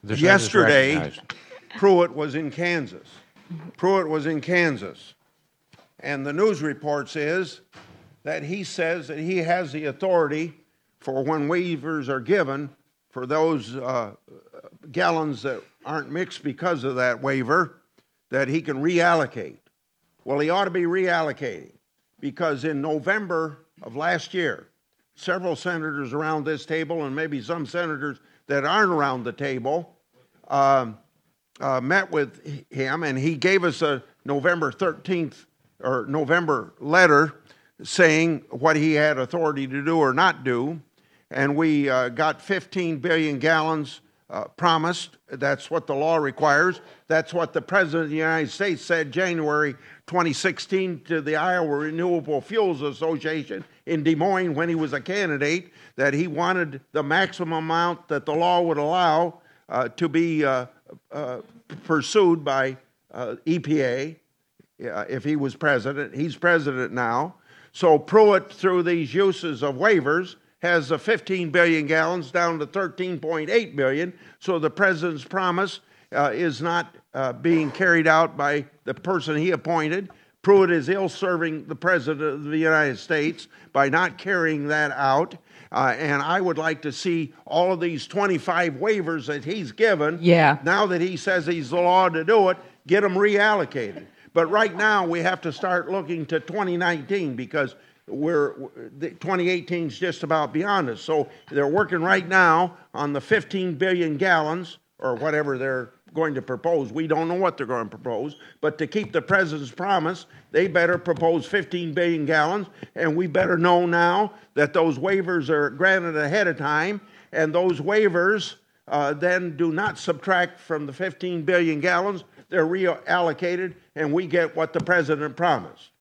Yesterday, Pruitt was in Kansas. And the news reports is that he says that he has the authority for when waivers are given for those gallons that aren't mixed because of that waiver, that he can reallocate. Well, he ought to be reallocating because in November of last year, several senators around this table and maybe some senators that aren't around the table met with him, and he gave us a November 13th or November letter saying what he had authority to do or not do. And we got 15 billion gallons promised. That's what the law requires. That's what the President of the United States said January 2016 to the Iowa Renewable Fuels Association in Des Moines when he was a candidate, that he wanted the maximum amount that the law would allow to be pursued by EPA if he was president. He's president now. So Pruitt, through these uses of waivers, has the 15 billion gallons down to 13.8 billion. So the president's promise is not being carried out by the person he appointed. Pruitt is ill-serving the President of the United States by not carrying that out. And I would like to see all of these 25 waivers that he's given, now that he says he's the law to do it, get them reallocated. But right now we have to start looking to 2019 because 2018 is just about beyond us. So they're working right now on the 15 billion gallons or whatever they're going to propose. We don't know what they're going to propose, but to keep the president's promise, they better propose 15 billion gallons, and we better know now that those waivers are granted ahead of time, and those waivers then do not subtract from the 15 billion gallons. They're reallocated, and we get what the president promised.